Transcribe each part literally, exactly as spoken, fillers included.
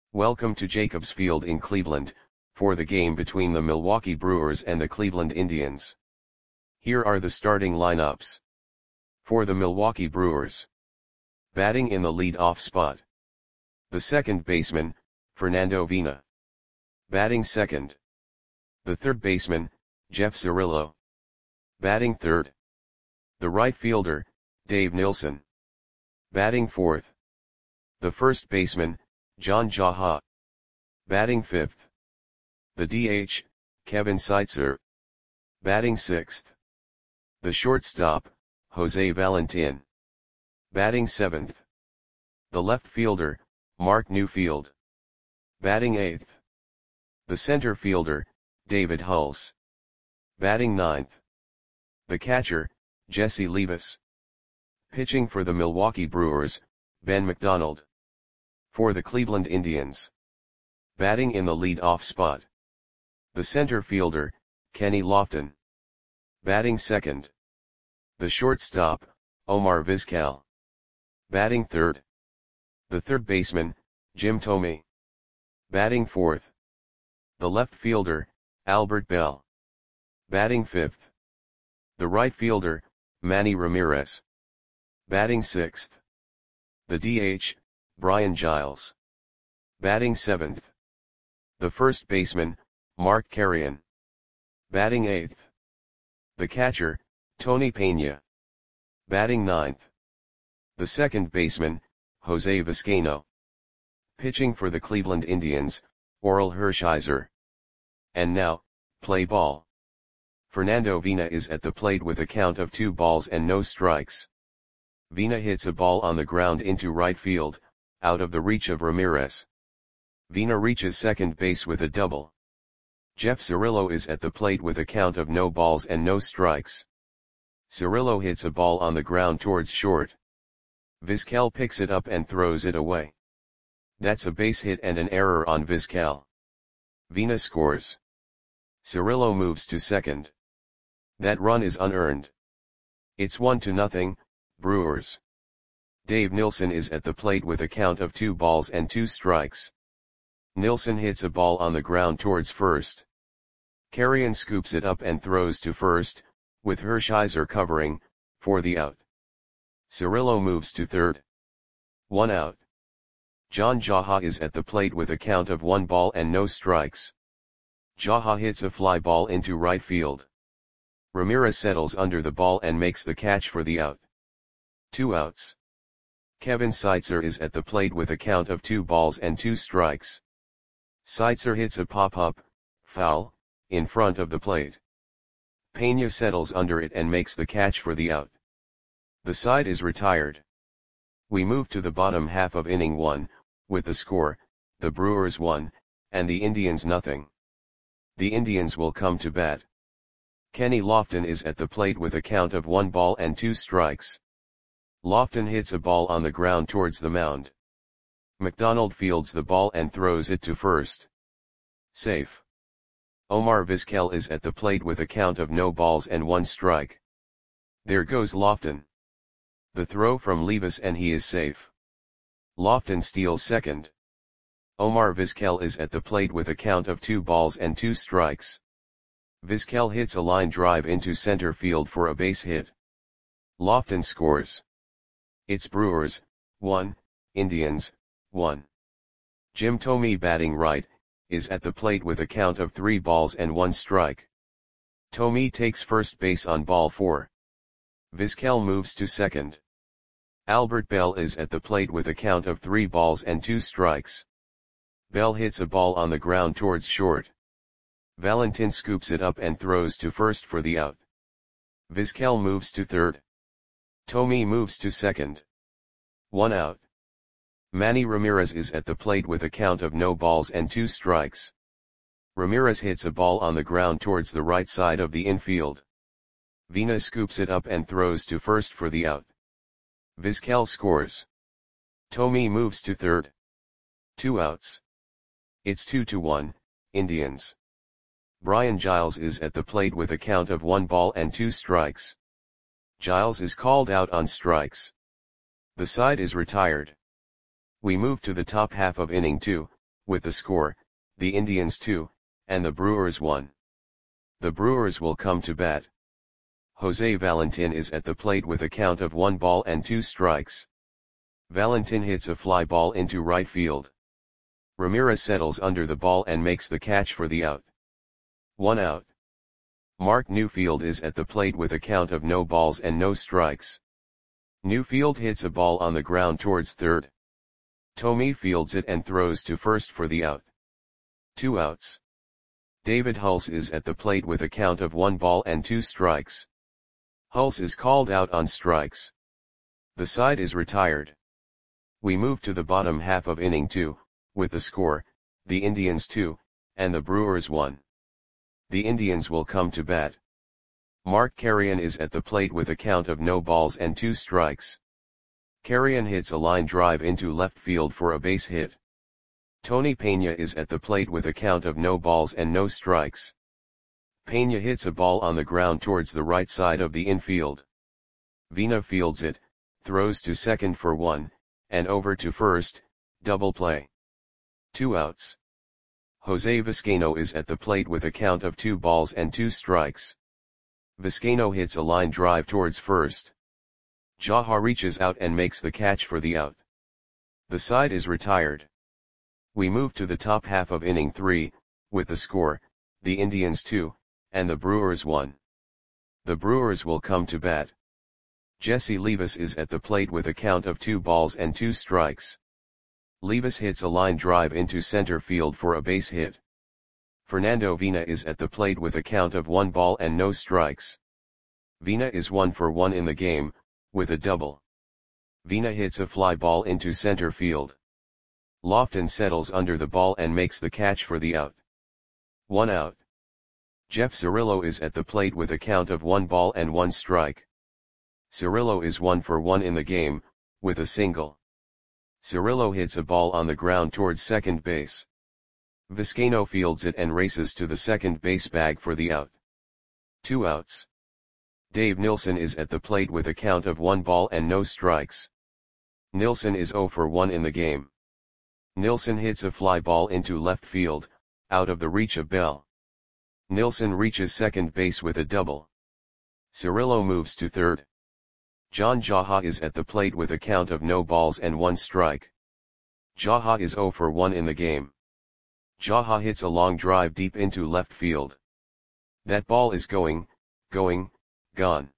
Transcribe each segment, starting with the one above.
Welcome to Jacobs Field in Cleveland, for the game between the Milwaukee Brewers and the Cleveland Indians. Here are the starting lineups. For the Milwaukee Brewers. Batting in the lead-off spot. The second baseman, Fernando Vina. Batting second. The third baseman, Jeff Cirillo. Batting third. The right fielder, Dave Nilsson. Batting fourth. The first baseman, John Jaha. Batting fifth. The D H, Kevin Seitzer. Batting sixth. The shortstop, Jose Valentin. Batting seventh. The left fielder, Mark Newfield. Batting eighth. The center fielder, David Hulse. Batting ninth. The catcher, Jesse Levis. Pitching for the Milwaukee Brewers, Ben McDonald. For the Cleveland Indians. Batting in the lead-off spot. The center fielder, Kenny Lofton. Batting second. The shortstop, Omar Vizquel. Batting third. The third baseman, Jim Thome. Batting fourth. The left fielder, Albert Belle. Batting fifth. The right fielder, Manny Ramirez. Batting sixth. The D H, Brian Giles. Batting seventh. The first baseman, Mark Carrion. Batting eighth. The catcher, Tony Pena. Batting ninth. The second baseman, Jose Vizcaino. Pitching for the Cleveland Indians, Orel Hershiser. And now, play ball. Fernando Vina is at the plate with a count of two balls and no strikes. Vina hits a ball on the ground into right field, out of the reach of Ramirez. Vina reaches second base with a double. Jeff Cirillo is at the plate with a count of no balls and no strikes. Cirillo hits a ball on the ground towards short. Vizquel picks it up and throws it away. That's a base hit and an error on Vizquel. Vina scores. Cirillo moves to second. That run is unearned. It's one to nothing, Brewers. Dave Nilsson is at the plate with a count of two balls and two strikes. Nilsson hits a ball on the ground towards first. Carrion scoops it up and throws to first, with Hershiser covering, for the out. Cirillo moves to third. One out. John Jaha is at the plate with a count of one ball and no strikes. Jaha hits a fly ball into right field. Ramirez settles under the ball and makes the catch for the out. Two outs. Kevin Seitzer is at the plate with a count of two balls and two strikes. Seitzer hits a pop-up, foul, in front of the plate. Pena settles under it and makes the catch for the out. The side is retired. We move to the bottom half of inning one, with the score, the Brewers one, and the Indians nothing. The Indians will come to bat. Kenny Lofton is at the plate with a count of one ball and two strikes. Lofton hits a ball on the ground towards the mound. McDonald fields the ball and throws it to first. Safe. Omar Vizquel is at the plate with a count of no balls and one strike. There goes Lofton. The throw from Levis and he is safe. Lofton steals second. Omar Vizquel is at the plate with a count of two balls and two strikes. Vizquel hits a line drive into center field for a base hit. Lofton scores. It's Brewers, one, Indians, one. Jim Thome batting right, is at the plate with a count of three balls and one strike. Thome takes first base on ball four. Vizquel moves to second. Albert Belle is at the plate with a count of three balls and two strikes. Belle hits a ball on the ground towards short. Valentin scoops it up and throws to first for the out. Vizquel moves to third. Thome moves to second. One out. Manny Ramirez is at the plate with a count of no balls and two strikes. Ramirez hits a ball on the ground towards the right side of the infield. Vina scoops it up and throws to first for the out. Vizquel scores. Thome moves to third. Two outs. It's two to one, Indians. Brian Giles is at the plate with a count of one ball and two strikes. Giles is called out on strikes. The side is retired. We move to the top half of inning two, with the score, the Indians two, and the Brewers one. The Brewers will come to bat. Jose Valentin is at the plate with a count of one ball and two strikes. Valentin hits a fly ball into right field. Ramirez settles under the ball and makes the catch for the out. One out. Mark Newfield is at the plate with a count of no balls and no strikes. Newfield hits a ball on the ground towards third. Thome fields it and throws to first for the out. Two outs. David Hulse is at the plate with a count of one ball and two strikes. Hulse is called out on strikes. The side is retired. We move to the bottom half of inning two, with the score, the Indians two, and the Brewers one. The Indians will come to bat. Mark Carrion is at the plate with a count of no balls and two strikes. Carrion hits a line drive into left field for a base hit. Tony Peña is at the plate with a count of no balls and no strikes. Peña hits a ball on the ground towards the right side of the infield. Vina fields it, throws to second for one, and over to first, double play. Two outs. Jose Vizcaino is at the plate with a count of two balls and two strikes. Vizcaino hits a line drive towards first. Jaha reaches out and makes the catch for the out. The side is retired. We move to the top half of inning three, with the score, the Indians two, and the Brewers one. The Brewers will come to bat. Jesse Levis is at the plate with a count of two balls and two strikes. Levis hits a line drive into center field for a base hit. Fernando Vina is at the plate with a count of one ball and no strikes. Vina is one for one in the game, with a double. Vina hits a fly ball into center field. Lofton settles under the ball and makes the catch for the out. One out. Jeff Cirillo is at the plate with a count of one ball and one strike. Cirillo is one for one in the game, with a single. Cirillo hits a ball on the ground towards second base. Vizcaino fields it and races to the second base bag for the out. Two outs. Dave Nilsson is at the plate with a count of one ball and no strikes. Nilsson is zero for one in the game. Nilsson hits a fly ball into left field, out of the reach of Bell. Nilsson reaches second base with a double. Cirillo moves to third. John Jaha is at the plate with a count of no balls and one strike. Jaha is zero for one in the game. Jaha hits a long drive deep into left field. That ball is going, going, gone.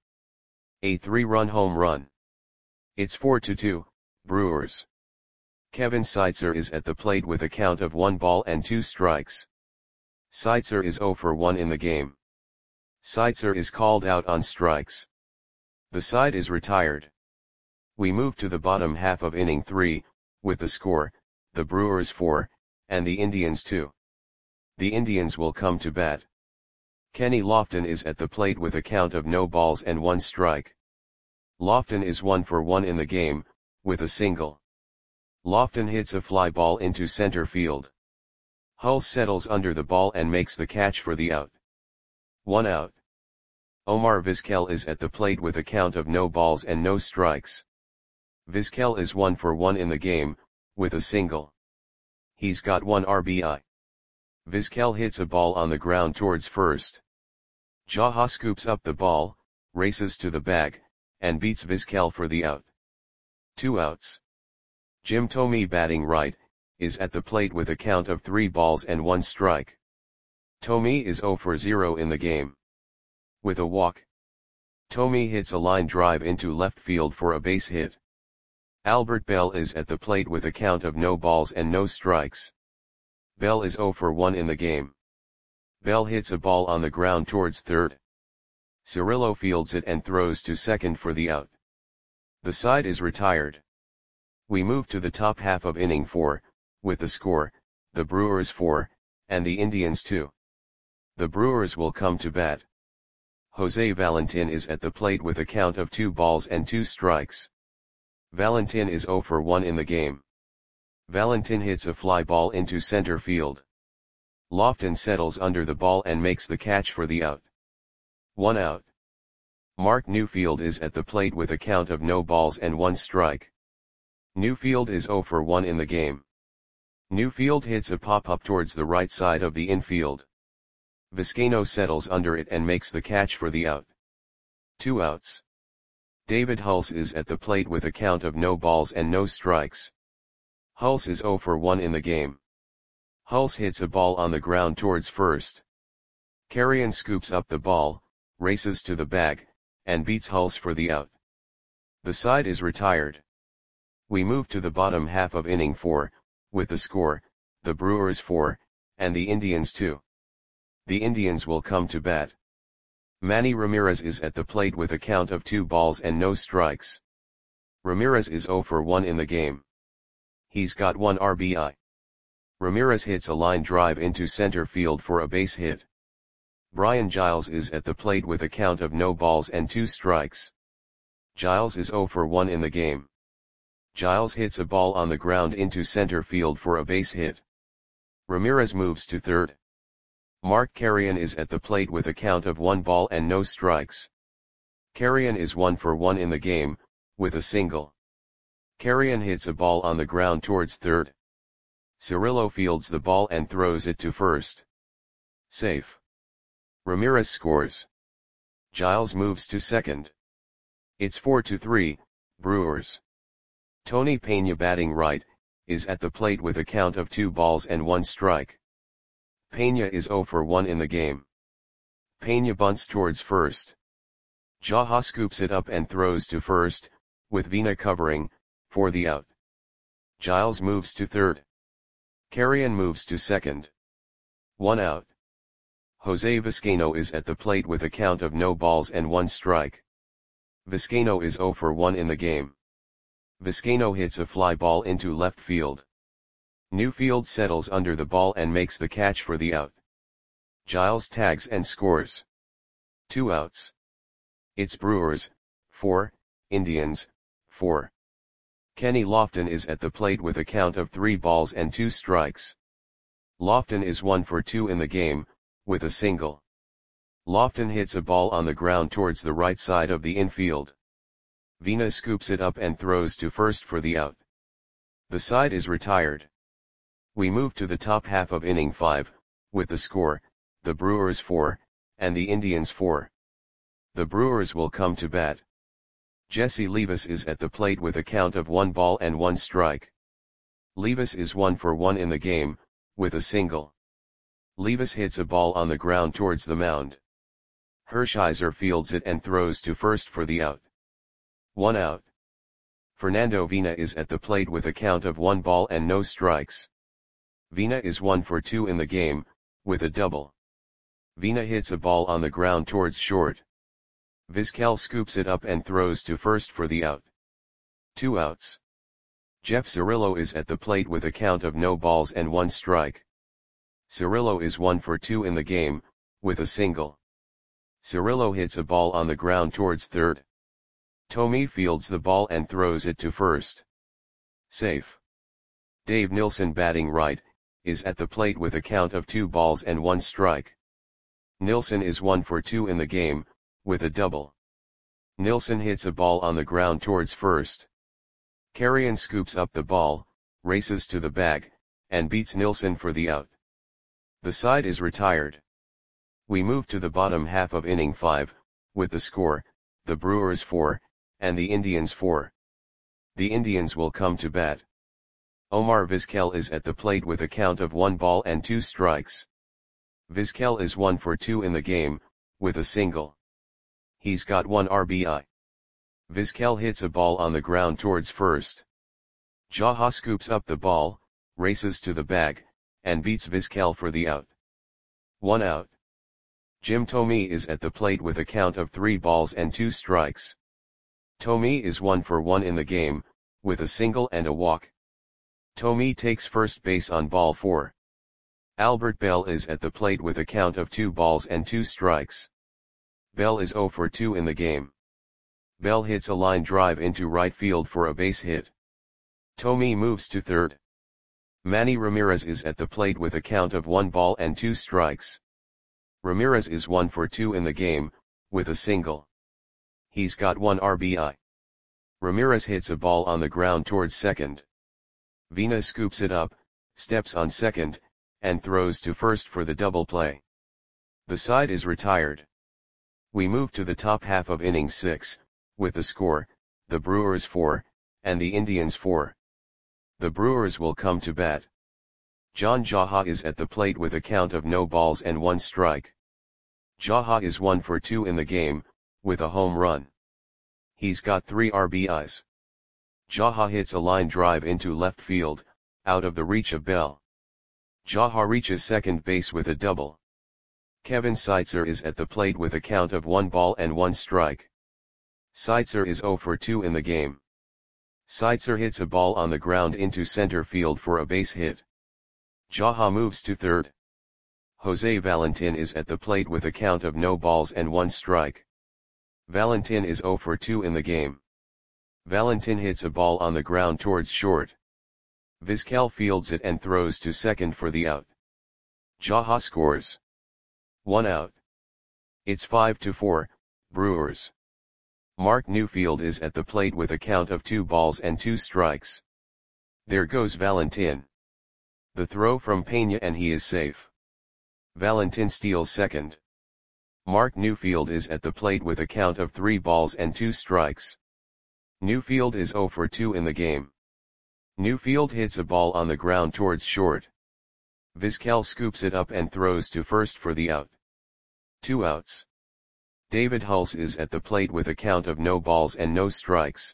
A three-run home run. It's four to two, Brewers. Kevin Seitzer is at the plate with a count of one ball and two strikes. Seitzer is zero for one in the game. Seitzer is called out on strikes. The side is retired. We move to the bottom half of inning three, with the score, the Brewers four, and the Indians two. The Indians will come to bat. Kenny Lofton is at the plate with a count of no balls and one strike. Lofton is one for one in the game, with a single. Lofton hits a fly ball into center field. Hulse settles under the ball and makes the catch for the out. One out. Omar Vizquel is at the plate with a count of no balls and no strikes. Vizquel is one for one in the game, with a single. He's got one R B I. Vizquel hits a ball on the ground towards first. Jaha scoops up the ball, races to the bag, and beats Vizquel for the out. Two outs. Jim Thome, batting right, is at the plate with a count of three balls and one strike. Thome is zero for zero in the game. With a walk. Thome hits a line drive into left field for a base hit. Albert Bell is at the plate with a count of no balls and no strikes. Bell is zero for one in the game. Bell hits a ball on the ground towards third. Cirillo fields it and throws to second for the out. The side is retired. We move to the top half of inning four, with the score, the Brewers four, and the Indians two. The Brewers will come to bat. Jose Valentin is at the plate with a count of two balls and two strikes. Valentin is zero for one in the game. Valentin hits a fly ball into center field. Lofton settles under the ball and makes the catch for the out. One out. Mark Newfield is at the plate with a count of no balls and one strike. Newfield is zero for one in the game. Newfield hits a pop-up towards the right side of the infield. Vizcaino settles under it and makes the catch for the out. Two outs. David Hulse is at the plate with a count of no balls and no strikes. Hulse is zero for one in the game. Hulse hits a ball on the ground towards first. Carrion scoops up the ball, races to the bag, and beats Hulse for the out. The side is retired. We move to the bottom half of inning four, with the score, the Brewers four, and the Indians two. The Indians will come to bat. Manny Ramirez is at the plate with a count of two balls and no strikes. Ramirez is zero for one in the game. He's got one R B I. Ramirez hits a line drive into center field for a base hit. Brian Giles is at the plate with a count of no balls and two strikes. Giles is zero for one in the game. Giles hits a ball on the ground into center field for a base hit. Ramirez moves to third. Mark Carrion is at the plate with a count of one ball and no strikes. Carrion is one for one in the game, with a single. Carrion hits a ball on the ground towards third. Cirillo fields the ball and throws it to first. Safe. Ramirez scores. Giles moves to second. It's four to three, Brewers. Tony Peña, batting right, is at the plate with a count of two balls and one strike. Peña is zero for one in the game. Peña bunts towards first. Jaha scoops it up and throws to first, with Vina covering, for the out. Giles moves to third. Carrion moves to second. One out. Jose Vizcaino is at the plate with a count of no balls and one strike. Vizcaino is zero for one in the game. Vizcaino hits a fly ball into left field. Newfield settles under the ball and makes the catch for the out. Giles tags and scores. Two outs. It's Brewers, four, Indians, four. Kenny Lofton is at the plate with a count of three balls and two strikes. Lofton is one for two in the game, with a single. Lofton hits a ball on the ground towards the right side of the infield. Vina scoops it up and throws to first for the out. The side is retired. We move to the top half of inning five, with the score, the Brewers four, and the Indians four. The Brewers will come to bat. Jesse Levis is at the plate with a count of one ball and one strike. Levis is one for one in the game, with a single. Levis hits a ball on the ground towards the mound. Hershiser fields it and throws to first for the out. One out. Fernando Vina is at the plate with a count of one ball and no strikes. Vina is one for two in the game, with a double. Vina hits a ball on the ground towards short. Vizquel scoops it up and throws to first for the out. Two outs. Jeff Cirillo is at the plate with a count of no balls and one strike. Cirillo is one for two in the game, with a single. Cirillo hits a ball on the ground towards third. Tommy fields the ball and throws it to first. Safe. Dave Nilsson, batting right, is at the plate with a count of two balls and one strike. Nilsson is one for two in the game, with a double. Nilsson hits a ball on the ground towards first. Carrion scoops up the ball, races to the bag, and beats Nilsson for the out. The side is retired. We move to the bottom half of inning five, with the score, the Brewers four, and the Indians four. The Indians will come to bat. Omar Vizquel is at the plate with a count of one ball and two strikes. Vizquel is one for two in the game, with a single. He's got one R B I. Vizquel hits a ball on the ground towards first. Jaha scoops up the ball, races to the bag, and beats Vizquel for the out. One out. Jim Thome is at the plate with a count of three balls and two strikes. Thome is one for one in the game, with a single and a walk. Thome takes first base on ball four. Albert Bell is at the plate with a count of two balls and two strikes. Bell is zero for two in the game. Bell hits a line drive into right field for a base hit. Thome moves to third. Manny Ramirez is at the plate with a count of one ball and two strikes. Ramirez is one for two in the game, with a single. He's got one R B I. Ramirez hits a ball on the ground towards second. Vina scoops it up, steps on second, and throws to first for the double play. The side is retired. We move to the top half of inning six, with the score, the Brewers four, and the Indians four. The Brewers will come to bat. John Jaha is at the plate with a count of no balls and one strike. Jaha is one for two in the game, with a home run. He's got three R B Is. Jaha hits a line drive into left field, out of the reach of Bell. Jaha reaches second base with a double. Kevin Seitzer is at the plate with a count of one ball and one strike. Seitzer is zero for two in the game. Seitzer hits a ball on the ground into center field for a base hit. Jaha moves to third. Jose Valentin is at the plate with a count of no balls and one strike. Valentin is zero for two in the game. Valentin hits a ball on the ground towards short. Vizquel fields it and throws to second for the out. Jaha scores. One out. It's five to four, Brewers. Mark Newfield is at the plate with a count of two balls and two strikes. There goes Valentin. The throw from Pena and he is safe. Valentin steals second. Mark Newfield is at the plate with a count of three balls and two strikes. Newfield is zero for two in the game. Newfield hits a ball on the ground towards short. Vizquel scoops it up and throws to first for the out. Two outs. David Hulse is at the plate with a count of no balls and no strikes.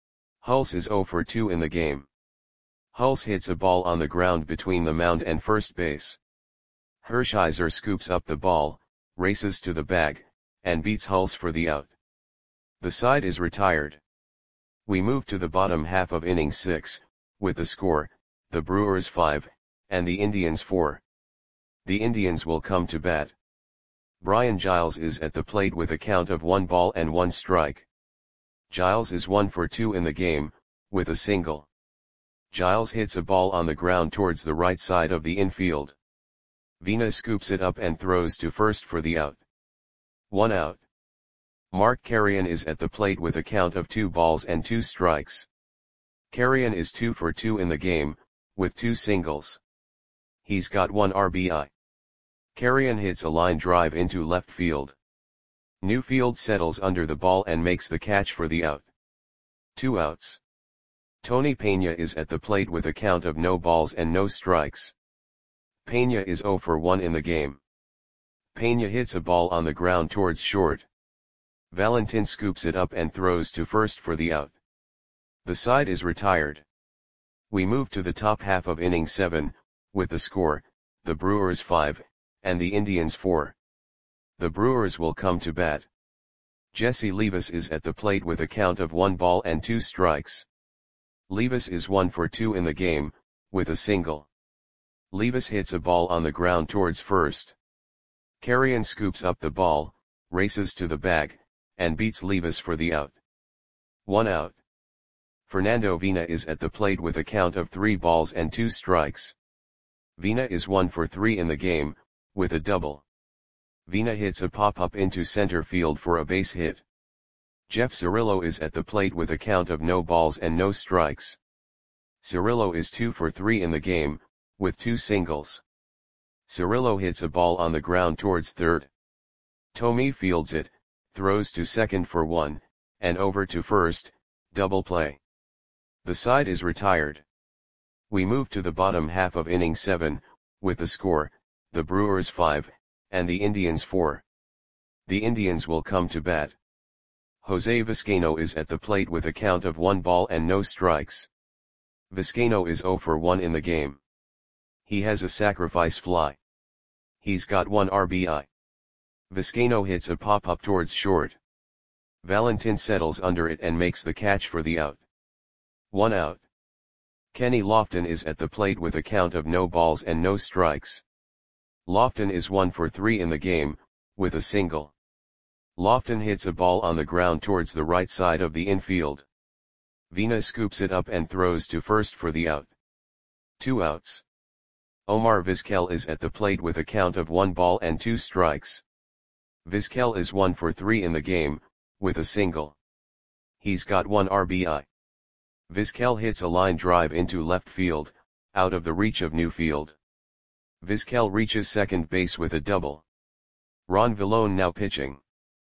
Hulse is zero for two in the game. Hulse hits a ball on the ground between the mound and first base. Hershiser scoops up the ball, races to the bag, and beats Hulse for the out. The side is retired. We move to the bottom half of inning six, with the score, the Brewers five, and the Indians four. The Indians will come to bat. Brian Giles is at the plate with a count of one ball and one strike. Giles is one for two in the game, with a single. Giles hits a ball on the ground towards the right side of the infield. Vina scoops it up and throws to first for the out. One out. Mark Carrion is at the plate with a count of two balls and two strikes. Carrion is two for two in the game, with two singles. He's got one R B I. Carrion hits a line drive into left field. Newfield settles under the ball and makes the catch for the out. Two outs. Tony Pena is at the plate with a count of no balls and no strikes. Pena is zero for one in the game. Pena hits a ball on the ground towards short. Valentin scoops it up and throws to first for the out. The side is retired. We move to the top half of inning seven, with the score, the Brewers five, and the Indians four. The Brewers will come to bat. Jesse Levis is at the plate with a count of one ball and two strikes. Levis is one for two in the game, with a single. Levis hits a ball on the ground towards first. Carrion scoops up the ball, races to the bag, and beats Levis for the out. One out. Fernando Vina is at the plate with a count of three balls and two strikes. Vina is one for three in the game, with a double. Vina hits a pop-up into center field for a base hit. Jeff Cirillo is at the plate with a count of no balls and no strikes. Cirillo is two for three in the game, with two singles. Cirillo hits a ball on the ground towards third. Tomei fields it, throws to second for one, and over to first, double play. The side is retired. We move to the bottom half of inning seven, with the score, the Brewers five, and the Indians four. The Indians will come to bat. Jose Vizcaino is at the plate with a count of one ball and no strikes. Vizcaino is zero for one in the game. He has a sacrifice fly. He's got one R B I. Vizcaino hits a pop-up towards short. Valentin settles under it and makes the catch for the out. One out. Kenny Lofton is at the plate with a count of no balls and no strikes. Lofton is one for three in the game, with a single. Lofton hits a ball on the ground towards the right side of the infield. Vina scoops it up and throws to first for the out. Two outs. Omar Vizquel is at the plate with a count of one ball and two strikes. Vizquel is one for three in the game, with a single. He's got one R B I. Vizquel hits a line drive into left field, out of the reach of Newfield. Vizquel reaches second base with a double. Ron Villone now pitching.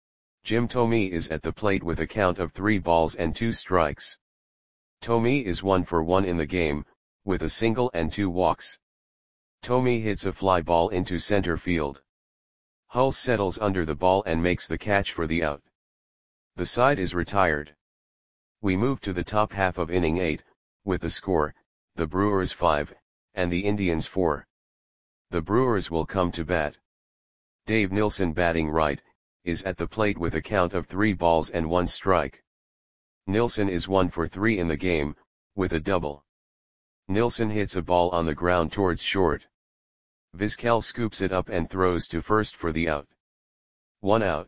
Jim Thome is at the plate with a count of three balls and two strikes. Thome is one for one in the game, with a single and two walks. Thome hits a fly ball into center field. Hulse settles under the ball and makes the catch for the out. The side is retired. We move to the top half of inning eight, with the score, the Brewers five, and the Indians four. The Brewers will come to bat. Dave Nilsson, batting right, is at the plate with a count of three balls and one strike. Nilsson is one for three in the game, with a double. Nilsson hits a ball on the ground towards short. Vizquel scoops it up and throws to first for the out. One out.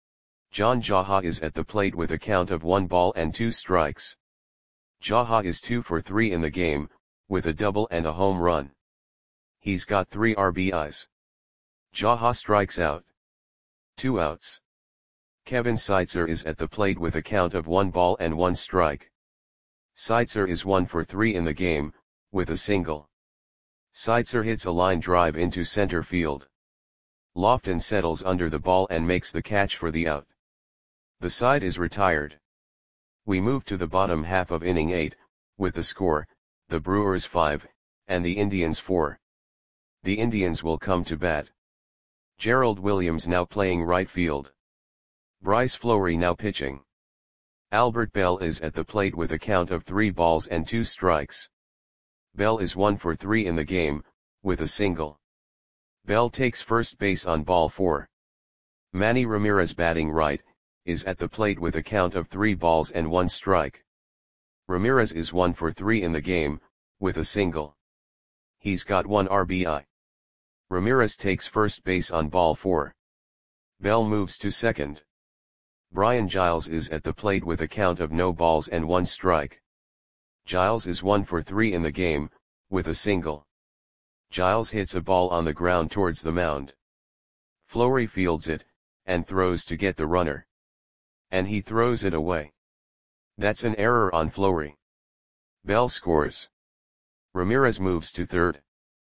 John Jaha is at the plate with a count of one ball and two strikes. Jaha is two for three in the game, with a double and a home run. He's got three R B Is. Jaha strikes out. Two outs. Kevin Seitzer is at the plate with a count of one ball and one strike. Seitzer is one for three in the game, with a single. Seitzer hits a line drive into center field. Lofton settles under the ball and makes the catch for the out. The side is retired. We move to the bottom half of inning eight, with the score, the Brewers five, and the Indians four. The Indians will come to bat. Gerald Williams now playing right field. Bryce Fleury now pitching. Albert Bell is at the plate with a count of three balls and two strikes. Bell is one for three in the game, with a single. Bell takes first base on ball four. Manny Ramirez, batting right, is at the plate with a count of three balls and one strike. Ramirez is one for three in the game, with a single. He's got one R B I. Ramirez takes first base on ball four. Bell moves to second. Brian Giles is at the plate with a count of no balls and one strike. Giles is one for three in the game, with a single. Giles hits a ball on the ground towards the mound. Fleury fields it, and throws to get the runner. And he throws it away. That's an error on Fleury. Bell scores. Ramirez moves to third.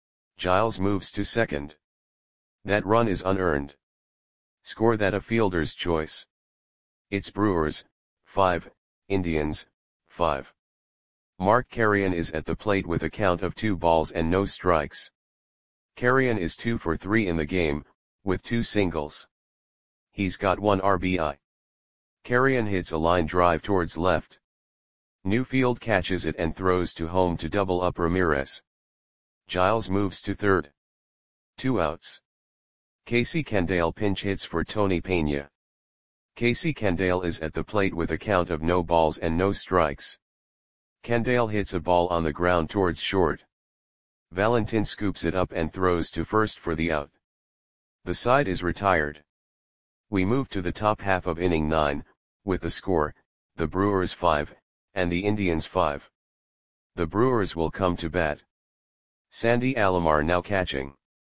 Giles moves to second. That run is unearned. Score that a fielder's choice. It's Brewers, five, Indians, five. Mark Carrion is at the plate with a count of two balls and no strikes. Carrion is two for three in the game, with two singles. He's got one R B I. Carrion hits a line drive towards left. Newfield catches it and throws to home to double up Ramirez. Giles moves to third. Two outs. Casey Candale pinch hits for Tony Pena. Casey Candale is at the plate with a count of no balls and no strikes. Candale hits a ball on the ground towards short. Valentin scoops it up and throws to first for the out. The side is retired. We move to the top half of inning nine, with the score, the Brewers five, and the Indians five. The Brewers will come to bat. Sandy Alomar now catching.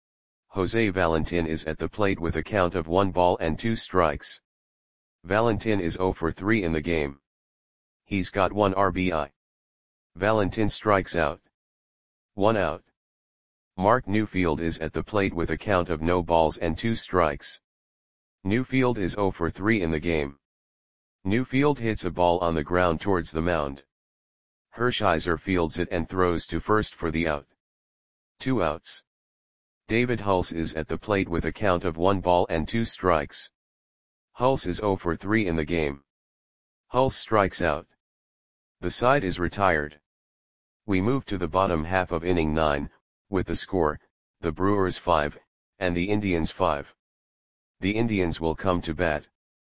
Jose Valentin is at the plate with a count of one ball and two strikes. Valentin is zero for three in the game. He's got one R B I. Valentin strikes out. One out. Mark Newfield is at the plate with a count of no balls and two strikes. Newfield is zero for three in the game. Newfield hits a ball on the ground towards the mound. Hershiser fields it and throws to first for the out. Two outs. David Hulse is at the plate with a count of one ball and two strikes. Hulse is zero for three in the game. Hulse strikes out. The side is retired. We move to the bottom half of inning nine, with the score, the Brewers five, and the Indians five. The Indians will come to bat.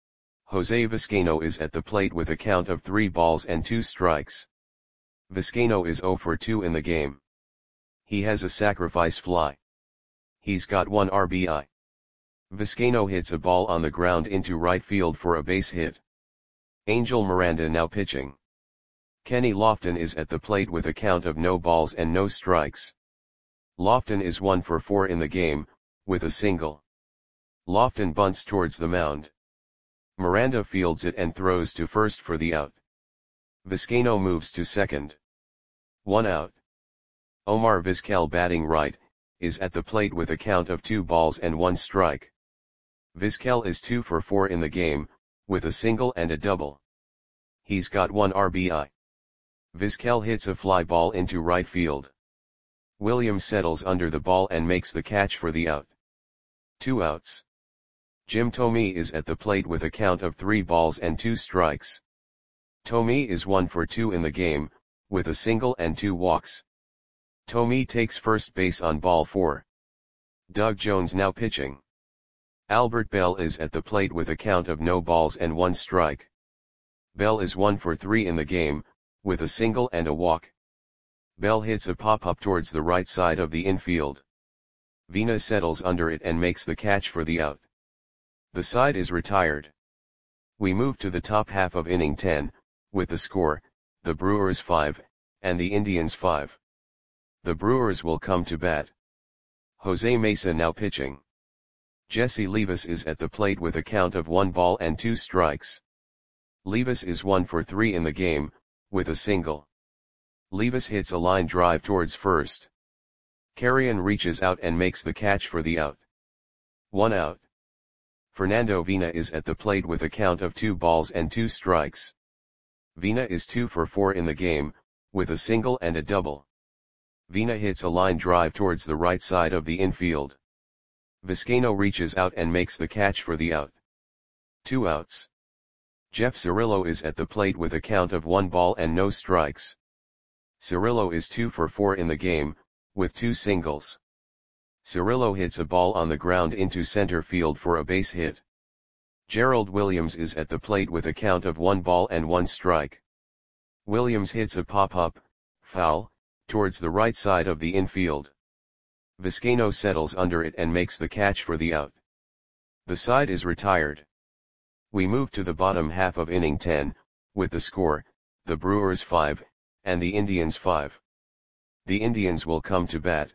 Jose Vizcaino is at the plate with a count of three balls and two strikes. Vizcaino is zero for two in the game. He has a sacrifice fly. He's got one R B I. Vizcaino hits a ball on the ground into right field for a base hit. Angel Miranda now pitching. Kenny Lofton is at the plate with a count of no balls and no strikes. Lofton is one for four in the game, with a single. Lofton bunts towards the mound. Miranda fields it and throws to first for the out. Vizcaino moves to second. One out. Omar Vizquel batting right, is at the plate with a count of two balls and one strike. Vizquel is two for four in the game, with a single and a double. He's got one R B I. Vizquel hits a fly ball into right field. Williams settles under the ball and makes the catch for the out. Two outs. Jim Thome is at the plate with a count of three balls and two strikes. Thome is one for two in the game, with a single and two walks. Thome takes first base on ball four. Doug Jones now pitching. Albert Bell is at the plate with a count of no balls and one strike. Bell is one for three in the game, with a single and a walk. Bell hits a pop-up towards the right side of the infield. Vina settles under it and makes the catch for the out. The side is retired. We move to the top half of inning ten, with the score, the Brewers five, and the Indians five. The Brewers will come to bat. Jose Mesa now pitching. Jesse Levis is at the plate with a count of one ball and two strikes. Levis is one for three in the game, with a single. Levis hits a line drive towards first. Carrion reaches out and makes the catch for the out. One out. Fernando Vina is at the plate with a count of two balls and two strikes. Vina is two for four in the game, with a single and a double. Vina hits a line drive towards the right side of the infield. Vizcaino reaches out and makes the catch for the out. Two outs. Jeff Cirillo is at the plate with a count of one ball and no strikes. Cirillo is two for four in the game, with two singles. Cirillo hits a ball on the ground into center field for a base hit. Gerald Williams is at the plate with a count of one ball and one strike. Williams hits a pop-up, foul, towards the right side of the infield. Vizcaino settles under it and makes the catch for the out. The side is retired. We move to the bottom half of inning ten, with the score, the Brewers five, and the Indians five. The Indians will come to bat.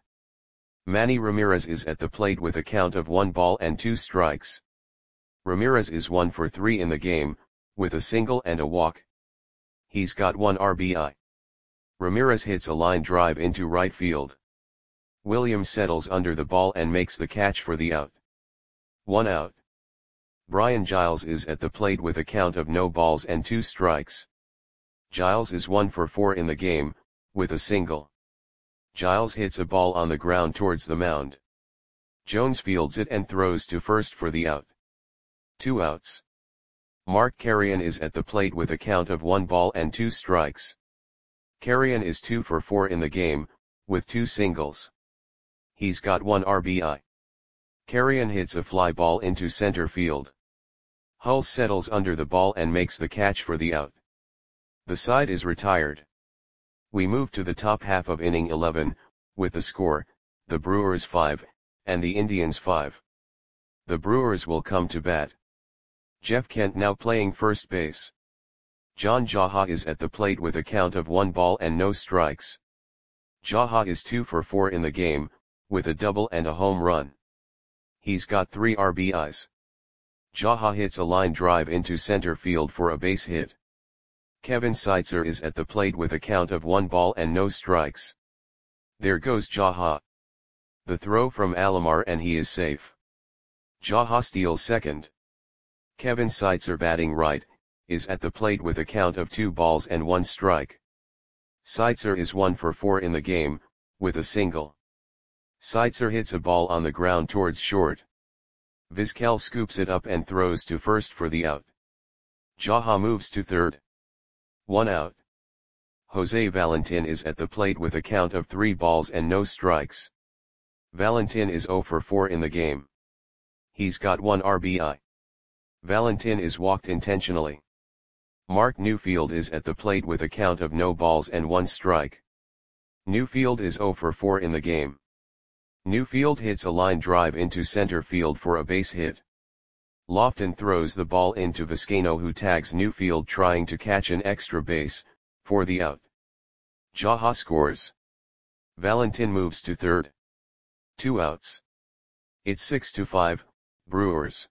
Manny Ramirez is at the plate with a count of one ball and two strikes. Ramirez is one for three in the game, with a single and a walk. He's got one R B I. Ramirez hits a line drive into right field. Williams settles under the ball and makes the catch for the out. One out. Brian Giles is at the plate with a count of no balls and two strikes. Giles is one for four in the game, with a single. Giles hits a ball on the ground towards the mound. Jones fields it and throws to first for the out. Two outs. Mark Carrion is at the plate with a count of one ball and two strikes. Carrion is two for four in the game, with two singles. He's got one R B I. Carrion hits a fly ball into center field. Hulse settles under the ball and makes the catch for the out. The side is retired. We move to the top half of inning eleven, with the score, the Brewers five, and the Indians five. The Brewers will come to bat. Jeff Kent now playing first base. John Jaha is at the plate with a count of one ball and no strikes. Jaha is two for four in the game, with a double and a home run. He's got three R B Is. Jaha hits a line drive into center field for a base hit. Kevin Seitzer is at the plate with a count of one ball and no strikes. There goes Jaha. The throw from Alomar and he is safe. Jaha steals second. Kevin Seitzer batting right, is at the plate with a count of two balls and one strike. Seitzer is one for four in the game, with a single. Seitzer hits a ball on the ground towards short. Vizquel scoops it up and throws to first for the out. Jaha moves to third. One out. Jose Valentin is at the plate with a count of three balls and no strikes. Valentin is zero for four in the game. He's got one R B I. Valentin is walked intentionally. Mark Newfield is at the plate with a count of no balls and one strike. Newfield is zero for four in the game. Newfield hits a line drive into center field for a base hit. Lofton throws the ball into Vizcaino, who tags Newfield trying to catch an extra base, for the out. Jaha scores. Valentin moves to third. Two outs. It's six to five, Brewers.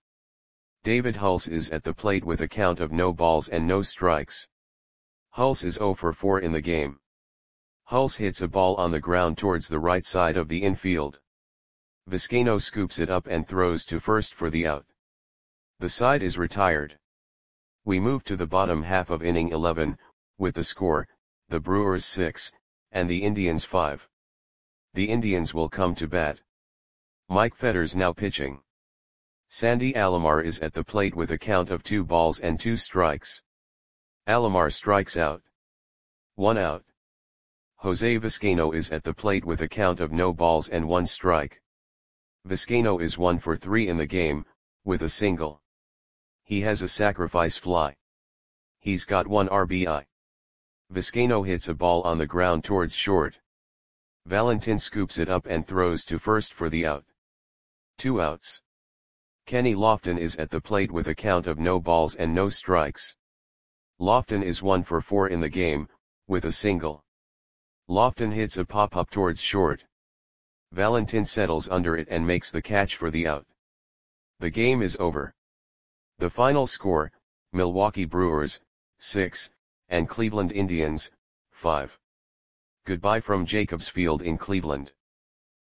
David Hulse is at the plate with a count of no balls and no strikes. Hulse is zero for four in the game. Hulse hits a ball on the ground towards the right side of the infield. Vizcaino scoops it up and throws to first for the out. The side is retired. We move to the bottom half of inning eleven, with the score, the Brewers six, and the Indians five. The Indians will come to bat. Mike Fetters now pitching. Sandy Alomar is at the plate with a count of two balls and two strikes. Alomar strikes out. One out. Jose Vizcaino is at the plate with a count of no balls and one strike. Vizcaino is one for three in the game, with a single. He has a sacrifice fly. He's got one R B I. Vizcaino hits a ball on the ground towards short. Valentin scoops it up and throws to first for the out. Two outs. Kenny Lofton is at the plate with a count of no balls and no strikes. Lofton is one for four in the game, with a single. Lofton hits a pop-up towards short. Valentin settles under it and makes the catch for the out. The game is over. The final score, Milwaukee Brewers, six, and Cleveland Indians, five. Goodbye from Jacobs Field in Cleveland.